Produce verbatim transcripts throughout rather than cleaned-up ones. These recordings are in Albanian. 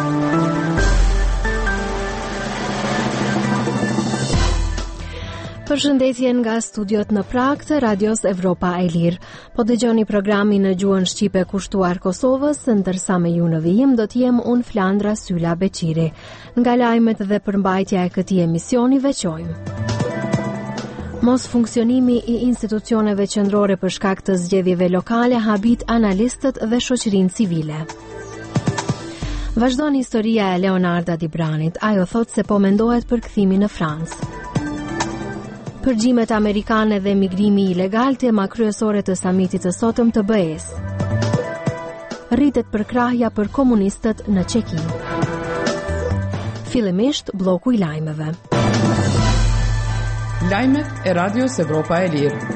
Përshëndetje nga studiot në Prag të Radios Evropa e Lirë. Po dëgjoni programin në gjuhën shqipe kushtuar Kosovës, ndërsa me ju në vijim do t'jem unë Flandra Sylla Beqiri. Nga lajmet dhe përmbajtja e këtij emisioni veçojmë. Mos funksionimi i institucioneve qendrore për shkak të zgjedhjeve lokale habit analistët dhe shoqërinë civile. Vazhdon historia e Leonarda Dibranit. Ajo thot se po mendohet për kthimin në Francë. Përgjimet amerikane dhe migrimi ilegal, tema kryesore të samitit të sotëm të B E-s. Rritet përkrahja për komunistët në Çeki. Fillimisht bloku i lajmeve. Lajmet e Radios Evropa e Lirë.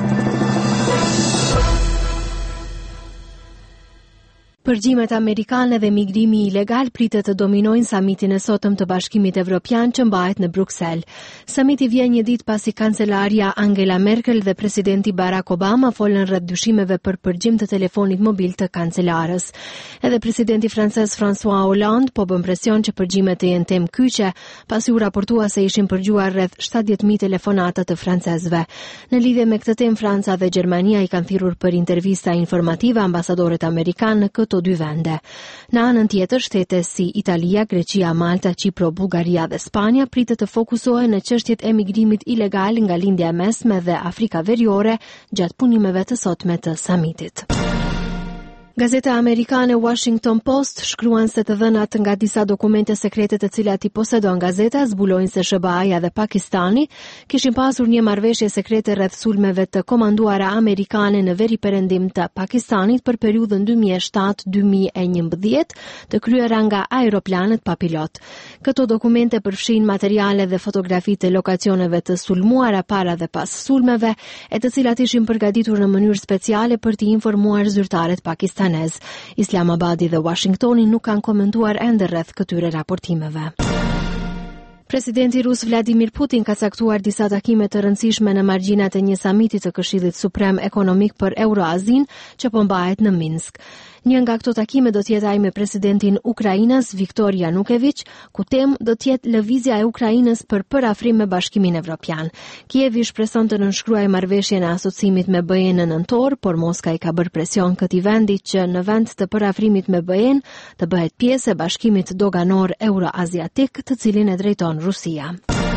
Përgjimet amerikane dhe migrimi ilegal pritet të dominojnë samitin e sotëm të Bashkimit Evropian që mbahet në Bruksel. Samiti vjen një ditë pasi kancelaria Angela Merkel dhe presidenti Barack Obama folën rreth dyshimeve për përgjim të telefonit mobil të kancelarës. Edhe presidenti francez François Hollande po bën presion që përgjimet të jenë temë kyçe, pasi u raportua se ishin përgjuar rreth shtatëdhjetë mijë telefonata të francezëve. Në lidhje me këtë temë, Franca dhe Gjermania i kanë thirrur për intervista informative ambasadorët amerikanë në këto dy vende. Në anën tjetër, shtete si Italia, Greqia, Malta, Qipro, Bullgaria dhe Spanja pritet të fokusohen në çështjet e migrimit ilegal nga lindja e mesme dhe Afrika Veriore gjatë punimeve të sotme të samitit. Gazeta amerikane Washington Post shkruan se të dhënat nga disa dokumente sekrete të cilat i posedon gazeta zbulojnë se S B A-ja dhe Pakistani kishin pasur një marrëveshje sekrete rreth sulmeve të komanduara amerikane në veri perëndim të Pakistanit për periudhën dy mijë e shtatë dy mijë e njëmbëdhjetë, të kryera nga aeroplanet pa pilot. Këto dokumente përfshin materiale dhe fotografi të lokacioneve të sulmuara para dhe pas sulmeve, e të cilat ishin përgatitur në mënyrë speciale për të informuar zyrtarët pakistanë. Islamabadi dhe Washingtoni nuk kanë komentuar ende rreth këtyre raportimeve. Presidenti rus Vladimir Putin ka caktuar disa takime të rëndësishme në margjinat e një samiti të Këshillit Suprem Ekonomik për Euroazin që po mbahet në Minsk. Një nga këto takime do të jetë ai me presidentin Ukrainës Viktor Yanukovych, ku temë do të jetë lëvizja e Ukrainës për përafrim me Bashkimin Evropian. Kievi shpreson të nënshkruajë marrëveshjen e asociimit me B E-n në nëntor, por Moska i ka bërë presion këtij vendi që në vend të përafrimit me B E-n të bëhet pjesë e Bashkimit Doganor Euroaziatik, të cilin e drejton Rusia.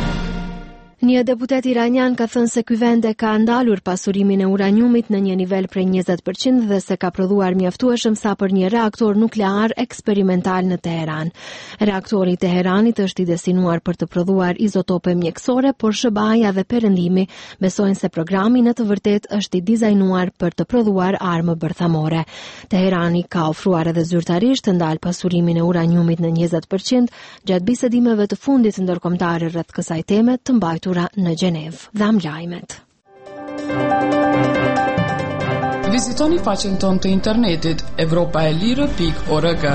Një deputet iranian ka thënë se ky vend e ka ndalur pasurimin e uraniumit në një nivel prej njëzet përqind dhe se ka prodhuar mjaftueshëm sa për një reaktor nuklear eksperimental në Teheran. Reaktori i Teheranit është i destinuar për të prodhuar izotope mjekësore, por S B A-ja dhe Perëndimi besojnë se programi në të vërtetë është i dizajnuar për të prodhuar armë bërthamore. Teherani ka ofruar edhe zyrtarisht të ndalë pasurimin e uraniumit në njëzet përqind gjatë bisedimeve të fundit ndërkombëtare rreth kësaj teme të mbajtur në Gjenevë. Dham lajmet. Vizitoni faqen tonë të internetit evropaelire pikë org.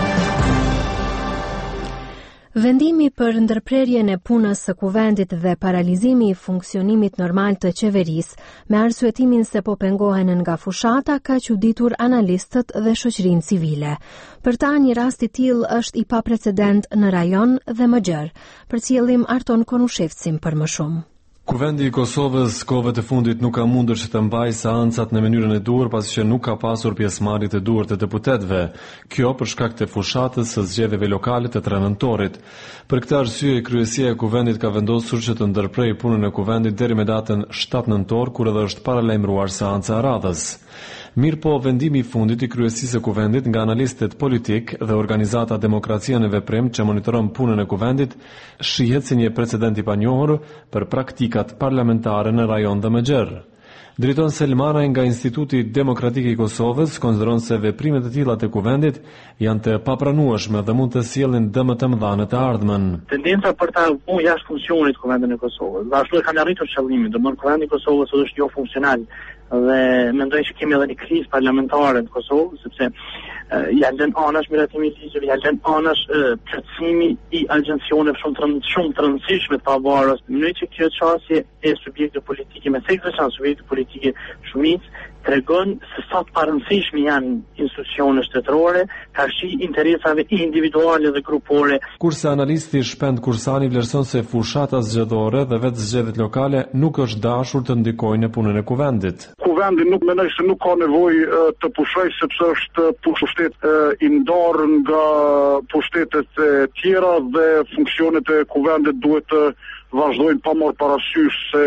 Vendimi për ndërprerjen e punës së kuvendit dhe paralizimi i funksionimit normal të qeverisë, me arsyetimin se po pengohen nga fushata, ka çuditur analistët dhe shoqërinë civile. Për ta, një rast i tillë është i paprecedent në rajon dhe më gjerë. Përcjellim Arton Konushevcin për më shumë. Kuvendi i Kosovës kohëve të fundit nuk ka mundur që të mbajë seancat në mënyrën e duhur pasi që nuk ka pasur pjesëmarrje të duhur të deputetëve. Kjo për shkak të fushatës së zgjedhjeve lokale të tre nëntorit. Për këtë arsye, kryesia e kuvendit ka vendosur që të ndërprejë punën e kuvendit deri me datën shtatë nëntor, kur edhe është paralajmëruar seanca e radhës. Mirë po, vendimi i fundit i kryesisë së kuvendit nga analistët politik dhe organizata Demokracia në Veprim që monitoron punën e kuvendit shihet si një precedent i panjohur për praktikat parlamentare në rajon dhe më gjerë. Driton Selmana nga Instituti Demokratik i Kosovës konsideron se veprimet e tilla të kuvendit janë të papranueshme dhe mund të sjellin dëm të mëdha në të ardhmen. Tendenca për ta punë jashtë funksionit kuvendin e Kosovës. Dhe ashtu e kanë arritur qëllimin, domthonë kuvendi i Kosovës është jo funksional dhe mendoj që kemi edhe një krizë parlamentare në Kosovë, sepse uh, janë lënë anash miratimi i ligjeve, janë lënë anash uh, plotësimi i agjencioneve shumë të shumë të rëndësishme të pavarur. Mënyrë që kjo çështje e subjekte politike me sektor çan subjekte politike shumicë tregon se sa të parëndësishme janë institucionet shtetërore, karshi interesave individuale dhe grupore. Kurse analisti Shpend Kursani vlerëson se fushata zgjedhore dhe vetë zgjedhjet lokale nuk është dashur të ndikojnë në punën e kuvendit. Kuvendi nuk mendoj se nuk ka nevojë të pushojë sepse është pushtet i ndarë nga pushtetet e tjera dhe funksionet e kuvendit duhet të vazhdojnë pa marrë parasysh se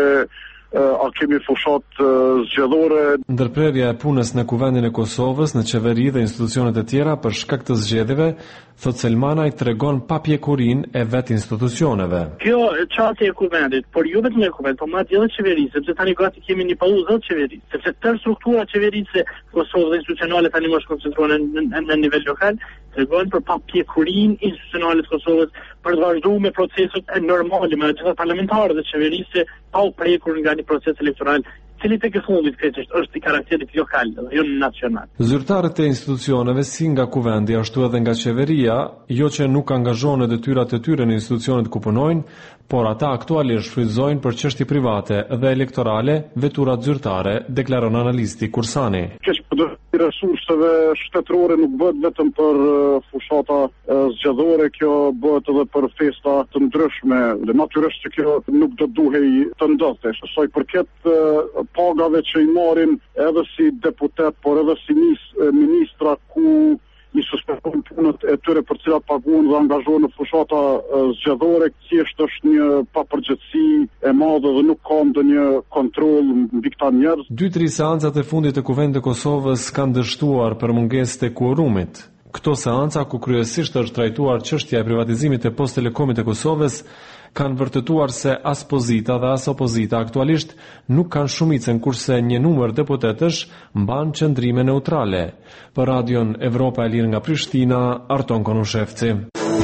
a kemi fushat zgjedhore. Ndërprerja e punës në kuvendin e Kosovës, në qeveri dhe institucionet e tjera për shkak të zgjedhjeve, thot Selmanaj, tregon papjekurinë e vetë institucioneve. Kjo çasti e kuvendit, por jo vetëm e kuvendit, por madje edhe qeverisë, sepse tani gati kemi një pauzë të qeverisë, sepse tërë struktura qeverisë Kosovës dhe institucionale tani më shkoncentrohen në, në, në nivel lokal, tregon për papjekurinë institucionale të Kosovës për të vazhduar me proceset normale me gjithë parlamentare dhe qeverisë pa u prekur nga një proces elektoral, cili tek e fundit kreçisht është i karakterit lokal dhe jo nacional. Zyrtarët e institucioneve si nga kuvendi ashtu edhe nga qeveria, jo që nuk angazhohen në detyrat e tyre në institucionet ku punojnë, por ata aktualisht shfrytëzojnë për çështje private dhe elektorale veturat zyrtare, deklaron analisti Kursani. Keqpërdorimi i resurseve shtetërore nuk bëhet vetëm për fushata zgjedhore, kjo bëhet edhe për festa të ndryshme. Dhe natyrisht që kjo nuk do duhej të ndodhte. Sa i përket pagave që i marrin edhe si deputet, por edhe si ministra ku i suspendojnë punët e tyre për cilat paguhen dhe angazhohen në fushata zgjedhore, thjesht është një papërgjegjësi e madhe dhe nuk ka ndonjë kontroll mbi këta njerëz. Dy tri seancat e fundit të Kuvendit të Kosovës kanë dështuar për mungesë të kuorumit. Këto seanca, ku kryesisht është trajtuar çështja e privatizimit të Post Telekomit të Kosovës, kanë vërtetuar se as pozita dhe as opozita aktualisht nuk kanë shumicën, kurse një numër deputetësh mban qëndrime neutrale. Për Radion Evropa e Lirë nga Prishtina, Arton Konushevci.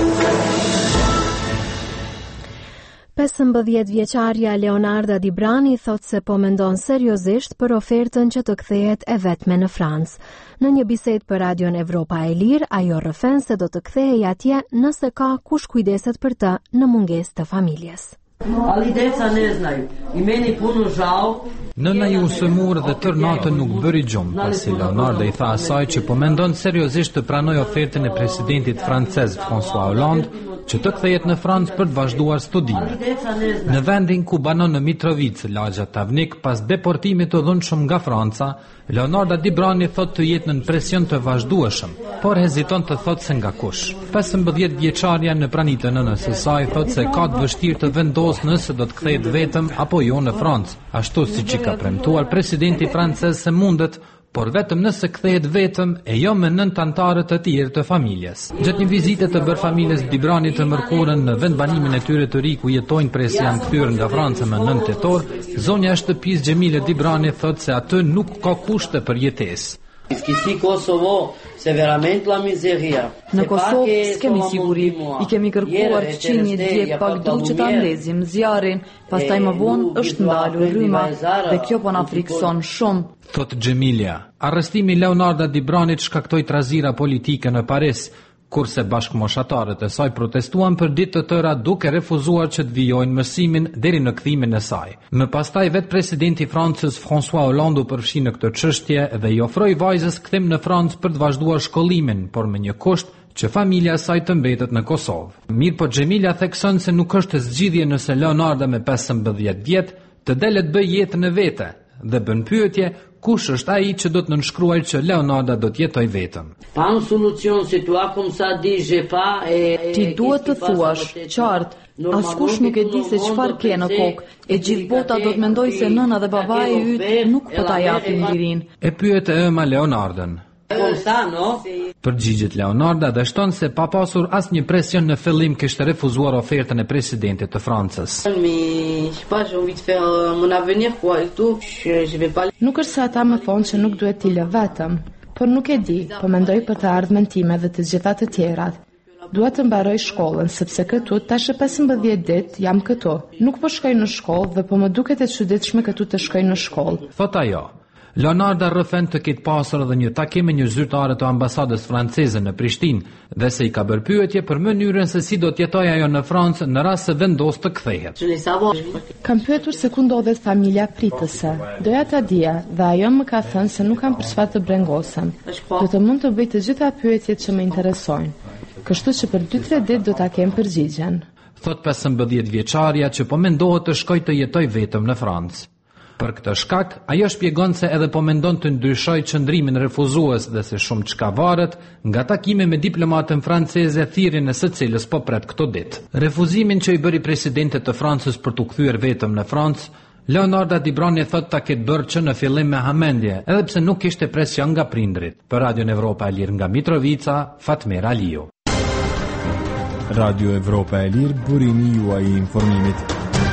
pesëmbëdhjetë vjeçarja Leonarda Dibrani thot se po mendon seriozisht për ofertën që të kthehet e vetme në Francë. Në një bisedë për Radion Evropa e Lirë, ajo rrëfen se do të kthehej atje nëse ka kush kujdeset për të në mungesë të familjes. Ali deca ne znaju. Imeni puno žao. Nëna ju usëmur dhe tër natën nuk bëri gjumë, pasi Leonarda i tha asaj që po mendon seriozisht të pranoj ofertën e presidentit francez François Hollande që të kthehet në Francë për të vazhduar studimet. Në vendin ku banon në Mitrovice, lagja Tavnik, pas deportimit të dhunshëm nga Franca, Leonarda Dibrani thot të jetë në presion të vazhdueshëm, por heziton të thot se nga kush. pesëmbëdhjetë vjeçarja në pranitë në nësë saj thot se ka të vështirë të vendos nëse do të kthehet vetëm apo jo në Francë, ashtu si që ka premtuar presidenti francez se mundet, por vetëm nëse kthehet vetëm e jo me nëntë anëtarë të tjerë të familjes. Gjatë një vizite të bërë familjes Dibrani të mërkurën në vendbanimin e tyre të ri ku jetojnë pres janë kthyer nga Franca më nëntë tetor, zonja e shtëpisë Gjemile Dibrani thotë se aty nuk ka kushte për jetesë. Si Kosovo, se verament la mizeria. Në Kosovë s'kemi siguri, i kemi kërkuar fëqinje dje pak du që ta ndezim zjarin, pastaj më vonë është ndalur rryma dhe kjo po na frikson shumë. Thot Gjemilja, arrestimi Leonarda Dibranit shkaktoi trazira politike në Paris, kurse bashkëmoshatarët e saj protestuan për ditë të tëra duke refuzuar që të vijojnë mësimin deri në kthimin e saj. Më pastaj vetë presidenti francez François Hollande u përfshi në këtë çështje dhe i ofroi vajzës kthim në Francë për të vazhduar shkollimin, por me një kusht që familja e saj të mbetet në Kosovë. Mirë po Gjemilja thekson se nuk është zgjidhje nëse Leonarda me pesëmbëdhjetë vjet të delet bëj jetën e vete dhe bën pyetje kush është ai që do të nënshkruajë që Leonarda do të jetojë vetëm. Pa un solucion situa cum sa dice pa e ti duhet të thuash qartë, askush nuk e di se çfarë ke në kokë, e gjithë bota do të mendojë se nëna dhe babai i yt nuk po ta japin lirinë. E pyet e ëma Leonardën. Përgjigjet Leonarda dhe shton se pa pasur asnjë presion në fillim kishte refuzuar ofertën e presidentit të Francës. Nuk është se ata më thonë që nuk duhet t'i lë vetëm, por nuk e di, po mendoj për të ardhmen time dhe të gjitha të tjerat. Dua të mbaroj shkollën, sepse këtu tash e pesëmbëdhjetë ditë jam këtu. Nuk po shkoj në shkollë dhe po më duket e çuditshme këtu të shkoj në shkollë. Thot ajo. Leonarda rrëfen të ketë pasur edhe një takim me një zyrtare të ambasadës franceze në Prishtinë dhe se i ka bërë pyetje për mënyrën se si do të jetojë ajo në Francë në rast se vendos të kthehet. Kam pyetur se ku ndodhet familja pritëse. Doja ta dija dhe ajo më ka thënë se nuk kam për çfarë të brengosem. Do të mund të bëj të gjitha pyetjet që më interesojnë. Kështu që për dy tre ditë do ta kem përgjigjen. Thot pesëmbëdhjetë vjeçaria që po mendohet të shkojë të jetojë vetëm në Francë. Për këtë shkak, ajo shpjegon se edhe po mendon të ndryshojë qëndrimin refuzues dhe se shumë çka varet nga takime me diplomatën franceze, thirrjen e së cilës po pret këto ditë. Refuzimin që i bëri presidentet të Francës për t'u kthyer vetëm në Francë, Leonarda Dibrani thot ta ketë bërë që në fillim me hamendje, edhe pse nuk kishte presion nga prindrit. Për Radio Evropa e Lirë nga Mitrovica, Fatmir Aliu. Radio Evropa e Lirë, burimi juaj i informimit.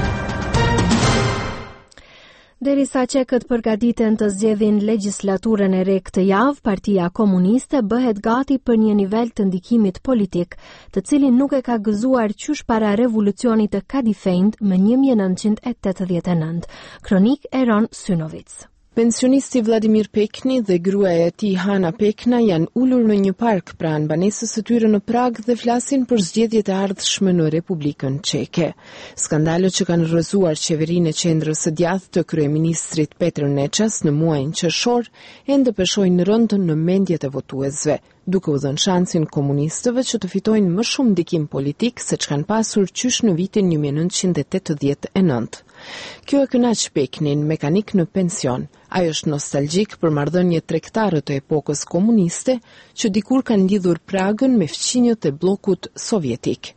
Derisa çekët përgatiten të zgjedhin legjislaturën e re këtë javë, Partia Komuniste bëhet gati për një nivel të ndikimit politik, të cilin nuk e ka gëzuar qysh para revolucionit të Kadifejnd më një mijë e nëntëqind e tetëdhjetë e nëntë. Kronik Eron Synovic. Pensionisti Vladimir Pekni dhe gruaja e tij Hana Pekna janë ulur në një park pranë banesës së tyre në Prag dhe flasin për zgjedhjet e ardhshme në Republikën Çeke. Skandalët që kanë rrëzuar qeverinë e qendrës së djathtë të kryeministrit Petr Nečas në muajin qershor ende peshojnë rënd në mendjet e votuesve, duke u dhënë shansin komunistëve që të fitojnë më shumë ndikim politik se që kanë pasur qysh në vitin një mijë e nëntëqind e tetëdhjetë e nëntë. Kjo e kënaq Peknin, mekanik në pension. Ajo është nostalgjik për marrëdhëniet tregtare të epokës komuniste që dikur kanë lidhur Pragën me fqinjët e bllokut sovjetik.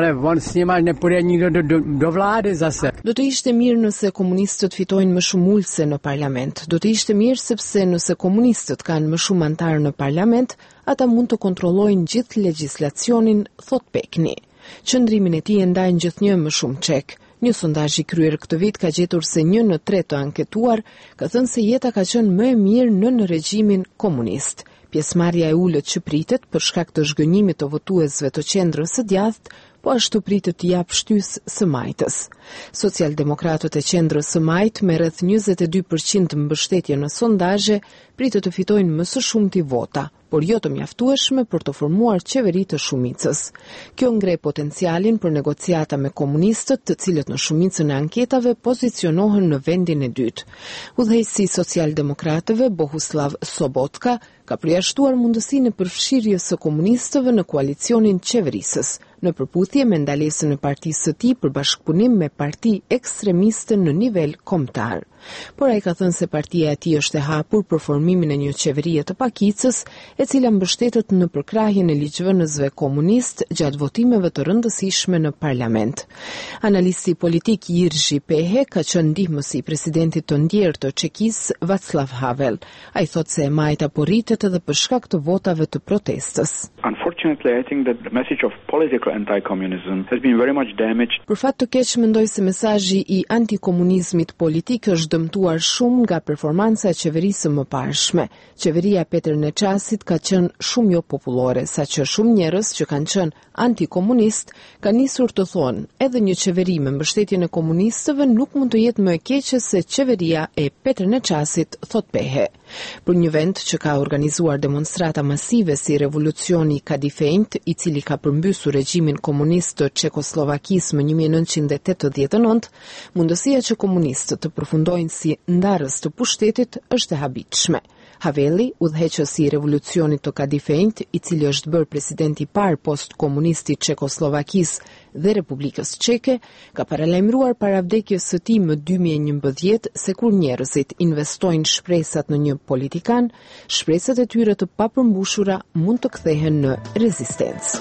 Do të ishte mirë nëse komunistët fitojnë më shumë ulse në parlament. Do të ishte mirë sepse nëse komunistët kanë më shumë antarë në parlament, ata mund të kontrollojnë gjithë legjislacionin, thot Pekni. Qëndrimin e tij e ndajnë gjithnjë më shumë çek. Një sondazh i kryer këtë vit ka gjetur se një në tre të anketuar ka thënë se jeta ka qenë më e mirë në në regjimin komunist. Pjesëmarrja e ulët që pritet për shkak të zhgënjimit të votuesve të qendrës së djathtë, po ashtu pritet të jap shtys së majtës. Socialdemokratët e qendrës së majtë me rreth njëzet e dy përqind mbështetje në sondazhe pritet të fitojnë më së shumti vota, por jo të mjaftueshme për të formuar qeveri të shumicës. Kjo ngre potencialin për negociata me komunistët, të cilët në shumicën e anketave pozicionohen në vendin e dytë. Udhëheqësi socialdemokratëve Bohuslav Sobotka ka përjashtuar mundësinë e përfshirjes së komunistëve në koalicionin qeverisës, në përputhje me ndalesën e partisë së tij për bashkëpunim me parti ekstremiste në nivel kombëtar. Por ai ka thënë se partia e tij është e hapur për formimin e një qeverie të pakicës, e cila mbështetet në përkrahjen e ligjvënësve komunist gjatë votimeve të rëndësishme në parlament. Analisti politik Jiří Pehe ka qenë ndihmës i presidentit të ndjerë të Çekisë Václav Havel. Ai thotë se e majta po rritet edhe për shkak të votave të protestës. Unfortunately, I think that the message of political anti-communism has been very much damaged. Për fat të keq mendoj se mesazhi i antikomunizmit politik është dëmtuar shumë nga performanca e qeverisë më parshme. Qeveria Petr Neçasit ka qenë shumë jo popullore, saqë shumë njerëz që kanë qenë antikomunist kanë nisur të thonë, edhe një qeveri me mbështetjen e komunistëve nuk mund të jetë më e keqe se qeveria e Petr Neçasit, thot Pehe. Për një vend që ka organizuar demonstrata masive si revolucioni Kadifejnd, i cili ka përmbysur regjimin komunist të Çekoslovakisë më një mijë e nëntëqind e tetëdhjetë e nëntë, mundësia që komunistët të përfundojnë si ndarës të pushtetit është e habitshme. Haveli, udhëheqës i revolucionit të Kadifejnd, i cili është bërë presidenti i parë post-komunisti Çekoslovakisë dhe Republikës Çeke, ka paralajmëruar para vdekjes së tij më dy mijë e njëmbëdhjetë se kur njerëzit investojnë shpresat në një politikan, shpresat e tyre të papërmbushura mund të kthehen në rezistencë.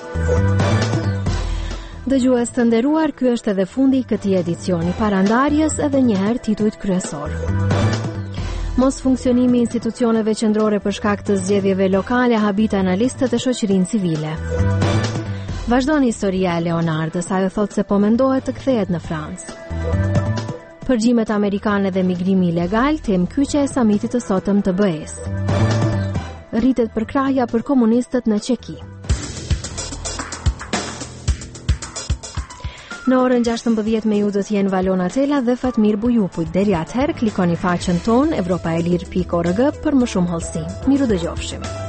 Dëgjues të nderuar, ky është edhe fundi i këtij edicioni. Parandarjes edhe një herë titujt kryesor. Mos funksionimi i institucioneve qendrore për shkak të zgjedhjeve lokale habit analistët e shoqërinë civile. Vazhdon historia e Leonardës, ajo thotë se po mendohet të kthehet në Francë. Përgjimet amerikane dhe migrimi ilegal, temë kyçe e samitit të sotëm të B E S. Rritet përkrahja për komunistët në Çeki. Në orën gjashtëmbëdhjetë me ju do të jenë Valona Cela dhe Fatmir Bujupuj. Deri atëherë klikoni faqen tonë evropaelir pikë org për më shumë hollësi. Miru dëgjofshim.